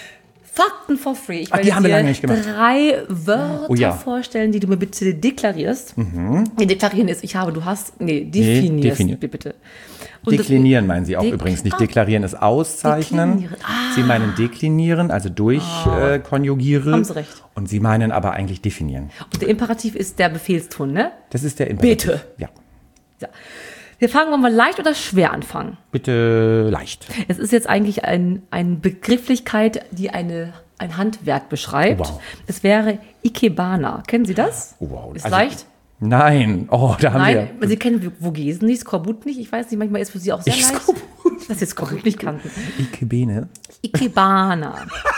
Speaker 2: Fakten for free. Ich werde
Speaker 1: die haben wir
Speaker 2: dir
Speaker 1: lange nicht gemacht.
Speaker 2: 3 Wörter
Speaker 1: Oh ja.
Speaker 2: vorstellen, die du mir bitte deklarierst. Nee, deklarieren ist, du hast, definierst
Speaker 1: definieren.
Speaker 2: mir bitte. Und das-
Speaker 1: Deklinieren meinen Sie auch
Speaker 2: Dek-
Speaker 1: übrigens nicht.
Speaker 2: Ah.
Speaker 1: Deklarieren ist auszeichnen.
Speaker 2: Deklinieren.
Speaker 1: Sie meinen deklinieren, also durchkonjugiere.
Speaker 2: Haben Sie recht.
Speaker 1: Und Sie meinen aber eigentlich definieren.
Speaker 2: Und der Imperativ ist der Befehlston, ne?
Speaker 1: Das ist der Imperativ.
Speaker 2: Bitte.
Speaker 1: Ja.
Speaker 2: Ja. Wir fangen, wollen wir leicht oder schwer anfangen?
Speaker 1: Bitte leicht.
Speaker 2: Es ist jetzt eigentlich eine Begrifflichkeit, die ein Handwerk beschreibt.
Speaker 1: Oh, wow.
Speaker 2: Es wäre Ikebana. Kennen Sie das?
Speaker 1: Oh, wow.
Speaker 2: Ist
Speaker 1: Also,
Speaker 2: leicht?
Speaker 1: Nein. Oh, da haben
Speaker 2: Nein,
Speaker 1: wir.
Speaker 2: Sie kennen Vogesen nicht, Skorbut nicht. Ich weiß nicht, manchmal ist für Sie auch sehr leicht, dass Sie Skorbut nicht kannten.
Speaker 1: Ikebene.
Speaker 2: Ikebana.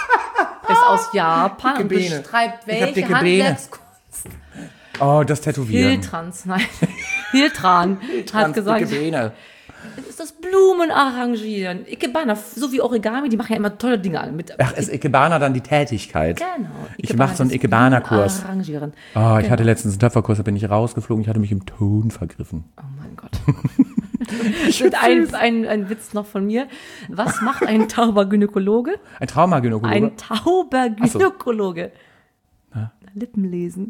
Speaker 2: Ist aus Japan und
Speaker 1: Ikebene.
Speaker 2: beschreibt
Speaker 1: Ich hab dicke
Speaker 2: welche
Speaker 1: Beine.
Speaker 2: Handwerkskunst.
Speaker 1: Oh, das Tätowieren.
Speaker 2: Hiltrans, nein. Hiltran hat gesagt,
Speaker 1: Ikebene.
Speaker 2: es ist das Blumenarrangieren. Ikebana, so wie Origami, die machen ja immer tolle Dinge an. Mit
Speaker 1: Ach, ist Ikebana dann die Tätigkeit?
Speaker 2: Genau.
Speaker 1: Ich mache so einen
Speaker 2: ist
Speaker 1: Ikebana-Kurs.
Speaker 2: Arrangieren.
Speaker 1: Oh, ich hatte letztens einen Töpferkurs, da bin ich rausgeflogen, ich hatte mich im Ton vergriffen.
Speaker 2: Oh mein Gott. Und ein Witz noch von mir. Was macht ein tauber Gynäkologe?
Speaker 1: Ein Traumagynäkologe?
Speaker 2: Ein tauber Gynäkologe. Lippen lesen.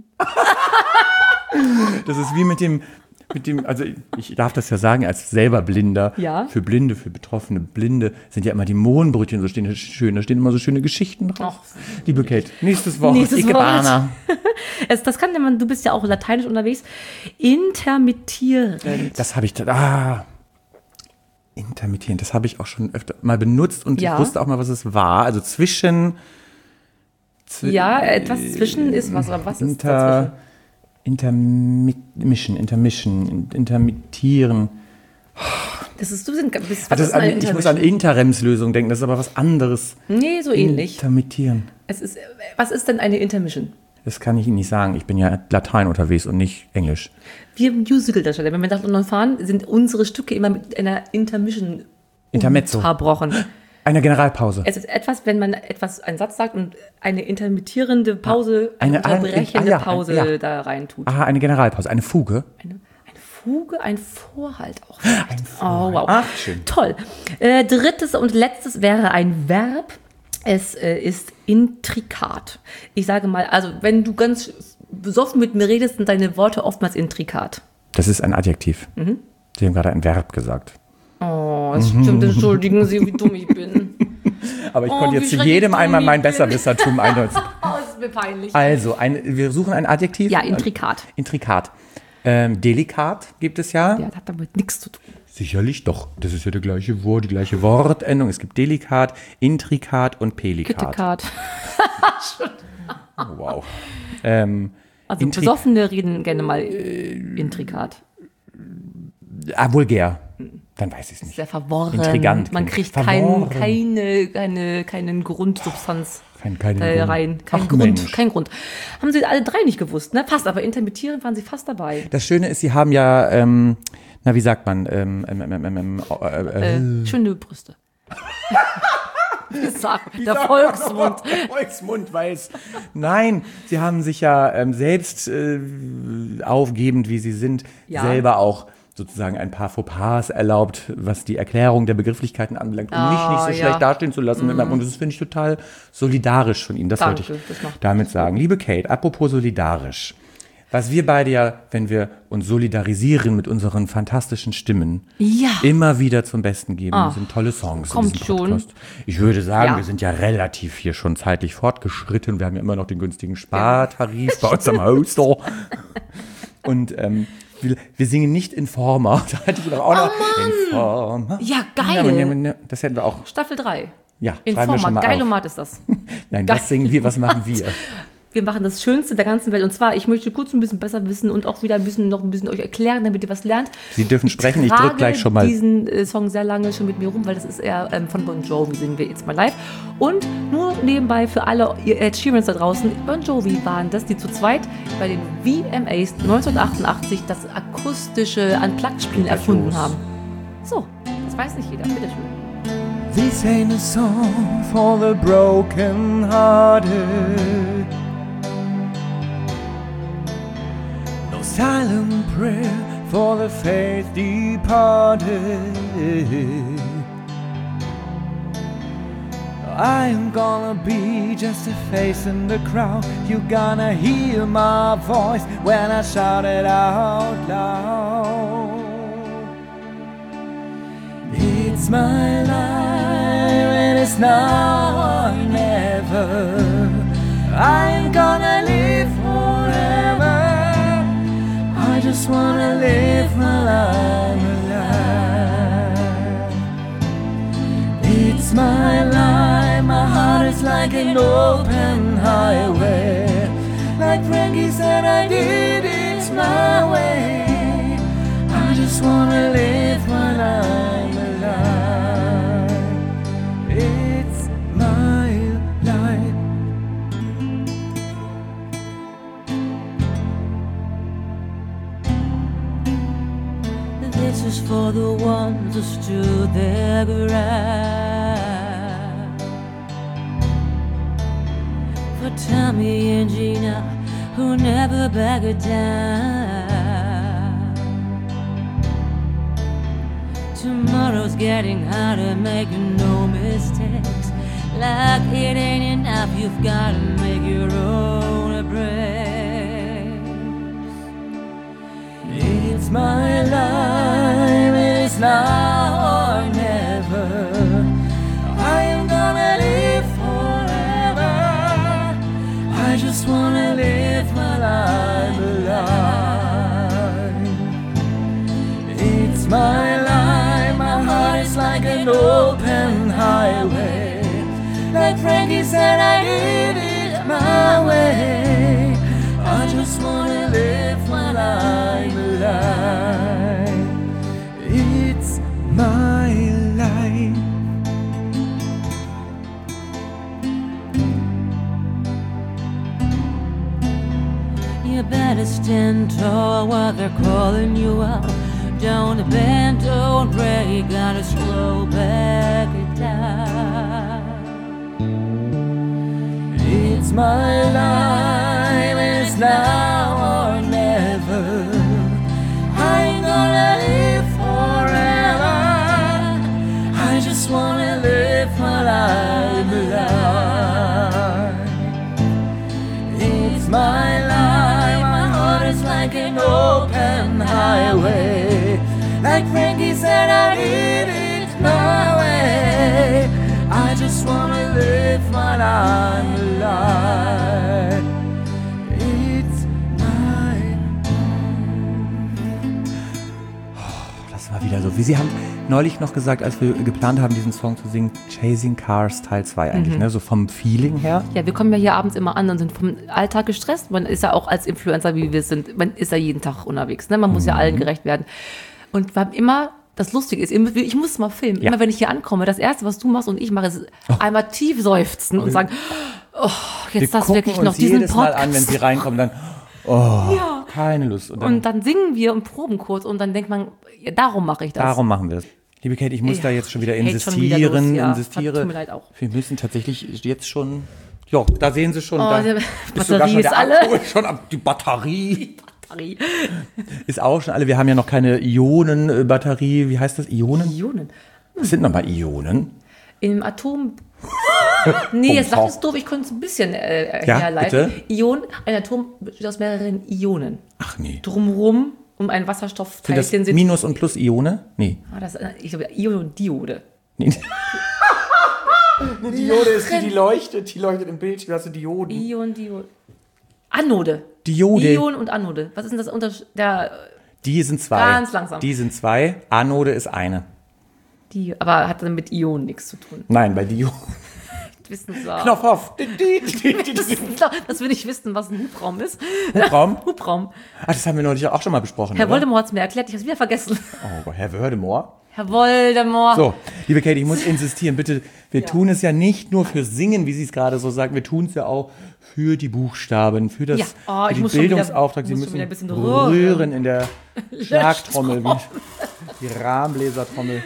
Speaker 1: Das ist wie mit dem, also ich darf das ja sagen, als selber Blinder.
Speaker 2: Ja.
Speaker 1: Für Blinde, für betroffene Blinde sind ja immer die Mohnbrötchen so stehen schön, da stehen immer so schöne Geschichten drauf. Liebe Kate, nächstes Wort,
Speaker 2: Nächstes
Speaker 1: Ikebana.
Speaker 2: Das kann man, du bist ja auch lateinisch unterwegs. Intermittierend.
Speaker 1: Das habe ich, intermittierend, das habe ich auch schon öfter mal benutzt und ich wusste auch mal, was es war. Also zwischen.
Speaker 2: Ja, etwas zwischen ist was, aber was ist dazwischen?
Speaker 1: Intermittieren.
Speaker 2: Das ist, was ist
Speaker 1: Ich muss an Interimslösung denken, das ist aber was anderes.
Speaker 2: Nee, so ähnlich.
Speaker 1: Intermittieren.
Speaker 2: Was ist denn eine Intermission?
Speaker 1: Das kann ich Ihnen nicht sagen. Ich bin ja Latein unterwegs und nicht Englisch.
Speaker 2: Wir Musical-Darsteller, wenn wir nach London fahren, sind unsere Stücke immer mit einer Intermission unterbrochen.
Speaker 1: Eine Generalpause.
Speaker 2: Es ist etwas, wenn man einen Satz sagt und eine intermittierende Pause, eine unterbrechende Pause da rein tut.
Speaker 1: Aha, eine Generalpause, eine Fuge.
Speaker 2: Eine Fuge, ein Vorhalt auch.
Speaker 1: Ein Vorhalt.
Speaker 2: Oh, wow.
Speaker 1: Ach, schön.
Speaker 2: Toll. Drittes und letztes wäre ein Verb. Es ist intrikat. Ich sage mal, also wenn du ganz besoffen mit mir redest, sind deine Worte oftmals intrikat.
Speaker 1: Das ist ein Adjektiv. Sie haben gerade ein Verb gesagt.
Speaker 2: Oh, es stimmt, entschuldigen Sie, wie dumm ich bin.
Speaker 1: Aber ich konnte jetzt zu jedem einmal mein Besserwissertum eindeuten.
Speaker 2: Oh, das ist mir peinlich.
Speaker 1: Also, wir suchen ein Adjektiv.
Speaker 2: Ja, intrikat.
Speaker 1: Intrikat. Delikat gibt es ja.
Speaker 2: Ja, das hat damit nichts zu tun.
Speaker 1: Sicherlich, doch. Das ist ja die gleiche Wortendung. Es gibt Delikat, Intrikat und Pelikat.
Speaker 2: Kittekat.
Speaker 1: Oh, wow.
Speaker 2: Also Besoffene reden gerne mal intrikat.
Speaker 1: Vulgär. Dann weiß ich es nicht.
Speaker 2: Sehr verworren.
Speaker 1: Intrigant.
Speaker 2: Man kriegt keine Grundsubstanz rein. Kein Grund. Haben Sie alle drei nicht gewusst, ne? Fast, aber intermittieren waren Sie fast dabei.
Speaker 1: Das Schöne ist, Sie haben ja, wie sagt man?
Speaker 2: Schöne Brüste. Der Volksmund.
Speaker 1: Der Volksmund weiß. Nein, Sie haben sich ja selbst aufgebend, wie Sie sind, selber auch sozusagen ein paar Fauxpas erlaubt, was die Erklärung der Begrifflichkeiten anbelangt, um mich nicht so schlecht dastehen zu lassen. Und das finde ich total solidarisch von Ihnen. Das wollte ich damit sagen. Liebe Kate, apropos solidarisch. Was wir beide ja, wenn wir uns solidarisieren mit unseren fantastischen Stimmen, immer wieder zum Besten geben, sind tolle Songs in diesem Podcast. Ich würde sagen, wir sind ja relativ hier schon zeitlich fortgeschritten. Wir haben ja immer noch den günstigen Spartarif bei uns am Hostel. Und wir singen nicht Informer. Da hatte ich auch noch Informer.
Speaker 2: Ja, geil.
Speaker 1: Das hätten wir auch.
Speaker 2: Staffel 3.
Speaker 1: Ja,
Speaker 2: Informer. Geilomat ist das.
Speaker 1: Nein, das singen wir. Was machen wir?
Speaker 2: Wir machen das Schönste der ganzen Welt. Und zwar, ich möchte kurz ein bisschen besser wissen und auch wieder noch ein bisschen euch erklären, damit ihr was lernt.
Speaker 1: Sie dürfen sprechen, ich drücke gleich schon mal.
Speaker 2: Ich trage diesen Song sehr lange schon mit mir rum, weil das ist eher von Bon Jovi, singen wir jetzt mal live. Und nur nebenbei für alle Ed Sheerans da draußen, Bon Jovi waren das, die zu zweit bei den VMAs 1988 das akustische Unplugged-Spiel erfunden haben. So, das weiß nicht jeder. Bitteschön.
Speaker 1: This ain't a song for the broken hearted. No silent prayer for the faith departed. I am gonna be just a face in the crowd. You're gonna hear my voice when I shout it out loud. It's my life and it's now or never. I'm gonna live forever. I just wanna live my life alive. It's my life, my heart is like an open highway. Like Frankie said I did, it's my way. I just wanna live my life alive. It's my life.
Speaker 2: This is for the ones who stood their ground. For Tommy and Gina who never backed down. Tomorrow's getting harder, making no mistakes. Like it ain't enough, you've gotta make your own breaks.
Speaker 1: It's my life, it's now or never. I am gonna live forever. I just wanna live my an open highway. Like Frankie said, I did it my way. I just wanna live while I'm alive. It's my life.
Speaker 2: You better stand tall while they're calling you out. Don't bend, don't break, gotta slow back it down.
Speaker 1: It's my life, it's now or never. I ain't gonna live forever. I just wanna live while I'm alive. It's my life, my heart is like an open highway. Like Frankie said, I did it my way. I just wanna live while I'm alive. It's my... Das war wieder so. Wie Sie haben neulich noch gesagt, als wir geplant haben, diesen Song zu singen, Chasing Cars Teil 2 eigentlich, ne? So vom Feeling her.
Speaker 2: Ja, wir kommen ja hier abends immer an und sind vom Alltag gestresst. Man ist ja auch als Influencer, wie wir sind, man ist ja jeden Tag unterwegs. Ne? Man muss ja allen gerecht werden. Und wir haben immer, das Lustige ist, ich muss es mal filmen.
Speaker 1: Ja.
Speaker 2: Immer wenn ich hier ankomme, das Erste, was du machst und ich mache, ist einmal tief seufzen und sagen, oh, jetzt das wirklich noch diesen
Speaker 1: jedes Mal
Speaker 2: Podcast.
Speaker 1: an, wenn Sie reinkommen, dann, oh, keine Lust.
Speaker 2: Und dann singen wir und proben kurz und dann denkt man, ja, darum mache ich das.
Speaker 1: Darum machen wir es. Liebe Kate, ich muss
Speaker 2: Ja,
Speaker 1: da jetzt schon wieder
Speaker 2: geht schon wieder
Speaker 1: insistieren.
Speaker 2: los, ja.
Speaker 1: Insistiere.
Speaker 2: Tut mir leid auch.
Speaker 1: Wir müssen tatsächlich jetzt schon. Ja, da sehen Sie schon.
Speaker 2: Oh,
Speaker 1: da
Speaker 2: die
Speaker 1: ist sogar
Speaker 2: Batterie
Speaker 1: schon
Speaker 2: ist
Speaker 1: der
Speaker 2: alle.
Speaker 1: Akku schon ab. Die Batterie
Speaker 2: Batterie.
Speaker 1: ist auch schon alle. Wir haben ja noch keine Ionenbatterie. Wie heißt das? Ionen?
Speaker 2: Ionen.
Speaker 1: Was sind nochmal Ionen?
Speaker 2: Im Atom. Nee, jetzt sag es doof, ich konnte es ein bisschen herleiten.
Speaker 1: bitte?
Speaker 2: Ion, ein Atom besteht aus mehreren Ionen.
Speaker 1: Ach nee.
Speaker 2: Drumherum um ein
Speaker 1: Sind das
Speaker 2: Wasserstoffteilchen sind.
Speaker 1: Minus- und Plus-Ione? Nee.
Speaker 2: Ich glaube, Ion und Diode.
Speaker 1: Nee. Eine Diode ist die leuchtet. Die leuchtet im Bild. Wie hast du Dioden?
Speaker 2: Ion, Diode. Anode.
Speaker 1: Diode.
Speaker 2: Ion und Anode. Was ist denn das Unterschied?
Speaker 1: Die sind zwei.
Speaker 2: Ganz langsam.
Speaker 1: Die sind zwei. Anode ist eine.
Speaker 2: Aber hat dann mit Ionen nichts zu tun.
Speaker 1: Nein, bei Diode.
Speaker 2: Wissenswahr.
Speaker 1: Knopf auf.
Speaker 2: Das will ich wissen, was ein Hubraum ist.
Speaker 1: Hubraum?
Speaker 2: Hubraum.
Speaker 1: Ach, das haben wir neulich auch schon mal besprochen,
Speaker 2: Herr
Speaker 1: oder?
Speaker 2: Voldemort hat es mir erklärt, ich habe es wieder vergessen.
Speaker 1: Oh, Herr Voldemort.
Speaker 2: Herr Voldemort.
Speaker 1: So, liebe Katie, ich muss insistieren, bitte, wir tun es ja nicht nur für Singen, wie Sie es gerade so sagen, wir tun es ja auch für die Buchstaben, für das
Speaker 2: Ja. Oh,
Speaker 1: für
Speaker 2: ich
Speaker 1: den
Speaker 2: muss schon wieder-
Speaker 1: Bildungsauftrag. Sie
Speaker 2: muss schon wieder
Speaker 1: müssen
Speaker 2: ein bisschen
Speaker 1: rühren in der Schlagtrommel, die Rahmenbläsertrommel.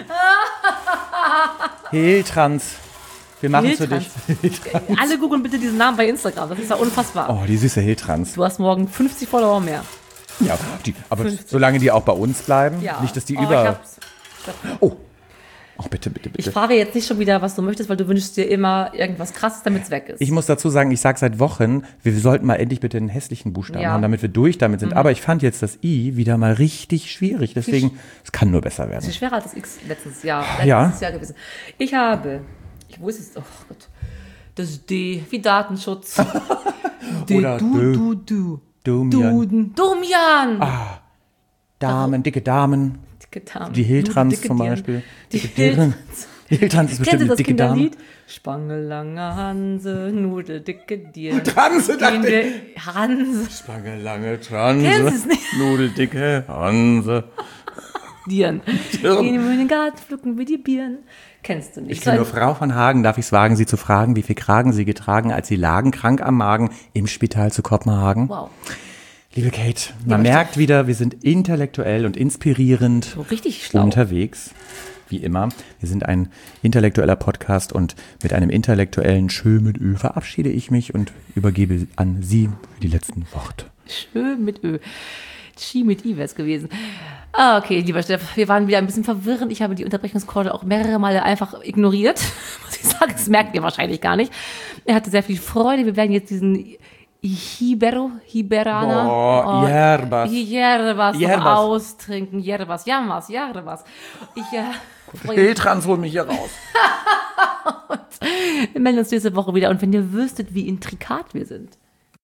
Speaker 1: Hiltrans. Wir machen es für dich.
Speaker 2: Alle googeln bitte diesen Namen bei Instagram, das ist ja unfassbar.
Speaker 1: Oh, die süße Hiltrans.
Speaker 2: Du hast morgen 50 Follower mehr.
Speaker 1: Ja, aber
Speaker 2: 50.
Speaker 1: solange die auch bei uns bleiben,
Speaker 2: Ja.
Speaker 1: nicht, dass die
Speaker 2: Oh,
Speaker 1: über... Oh, bitte, bitte,
Speaker 2: Ich
Speaker 1: bitte.
Speaker 2: frage jetzt nicht schon wieder, was du möchtest, weil du wünschst dir immer irgendwas Krasses, damit es weg ist.
Speaker 1: Ich muss dazu sagen, ich sage seit Wochen, wir sollten mal endlich bitte einen hässlichen Buchstaben
Speaker 2: Ja.
Speaker 1: haben, damit wir durch damit sind. Aber ich fand jetzt das I wieder mal richtig schwierig. Deswegen, es kann nur besser
Speaker 2: Das
Speaker 1: werden.
Speaker 2: ist schwerer als das X letztes Jahr gewesen. Wo ist es? Oh Gott. Das D, wie Datenschutz.
Speaker 1: Oder
Speaker 2: Du.
Speaker 1: Domian.
Speaker 2: Duden. Domian.
Speaker 1: Damen, dicke Damen.
Speaker 2: Dicke Damen.
Speaker 1: Die Hiltrans
Speaker 2: Dicke
Speaker 1: zum
Speaker 2: Dirn.
Speaker 1: Beispiel.
Speaker 2: Die
Speaker 1: Dicke Dirn. Die Hiltrans ist
Speaker 2: Kennt
Speaker 1: bestimmt
Speaker 2: ihr
Speaker 1: eine
Speaker 2: das
Speaker 1: dicke Dame.
Speaker 2: Kinderlied? Spange, lange Hanse, Nudel, dicke Dirn.
Speaker 1: Transe, dachte ich.
Speaker 2: Hanse,
Speaker 1: Spange, lange
Speaker 2: Kennst
Speaker 1: Transe.
Speaker 2: du's nicht?
Speaker 1: Nudeldicke Hanse.
Speaker 2: Dirn.
Speaker 1: Dirn.
Speaker 2: Gehen wir in den Garten, pflücken wir die Birnen. Kennst du nicht.
Speaker 1: Ich kenne nur Frau von Hagen, darf ich es wagen, Sie zu fragen, wie viel Kragen Sie getragen, als Sie lagen, krank am Magen, im Spital zu Kopenhagen?
Speaker 2: Wow.
Speaker 1: Liebe Kate, man merkt wieder, wir sind intellektuell und inspirierend
Speaker 2: So richtig schlau.
Speaker 1: unterwegs, wie immer. Wir sind ein intellektueller Podcast und mit einem intellektuellen Schö mit Ö verabschiede ich mich und übergebe an Sie für die letzten Worte.
Speaker 2: Schön mit Ö. Chi mit I wäre es gewesen. Okay, lieber Steff, wir waren wieder ein bisschen verwirrend. Ich habe die Unterbrechungscorde auch mehrere Male einfach ignoriert. Muss ich sagen, das merkt ihr wahrscheinlich gar nicht. Er hatte sehr viel Freude. Wir werden jetzt diesen Hiberaner.
Speaker 1: Yerbas.
Speaker 2: Yerbas noch
Speaker 1: Yerbas.
Speaker 2: austrinken. Yerbas. Jamas. Ich freue mich.
Speaker 1: Hiltrans, hol mich hier raus.
Speaker 2: Wir melden uns nächste Woche wieder. Und wenn ihr wüsstet, wie intrikat wir sind.